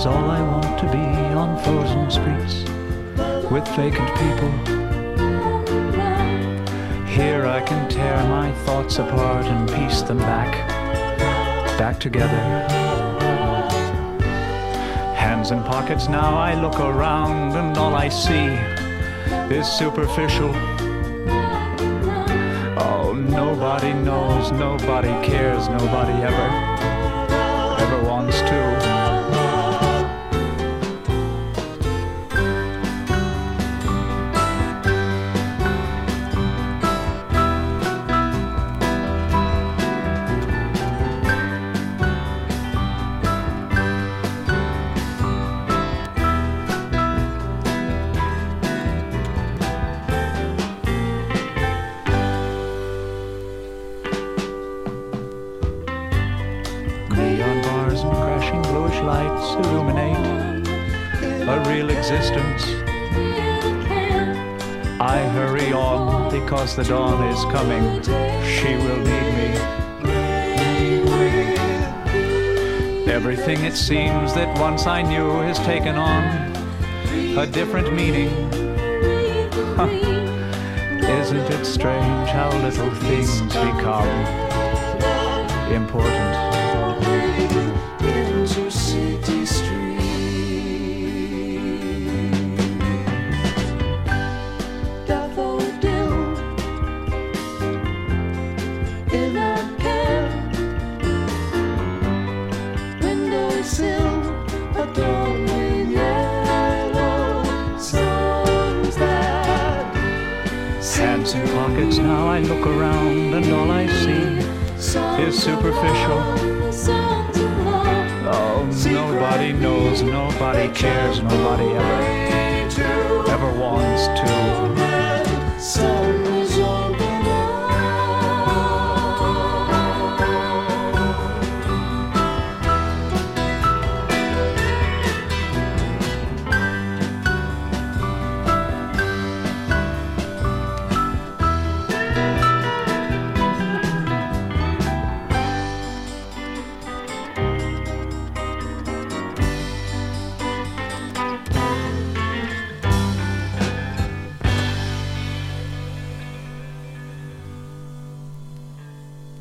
is all I want to be on frozen streets with vacant people. Here I can tear my thoughts apart and piece them back together. Hands in pockets now, I look around and all I see is superficial. Oh, nobody knows, nobody cares, nobody ever wants to. Neon bars and crashing bluish lights illuminate a real existence. I hurry on because the dawn is coming. She will need me. Everything it seems that once I knew has taken on a different meaning. Isn't it strange how little things become important? Into city streets, daffodil in a can, windowsill adorned with yellow songs that Hands in pockets now, I look around and all I see is superficial. Oh, nobody knows, nobody cares, nobody ever wants to.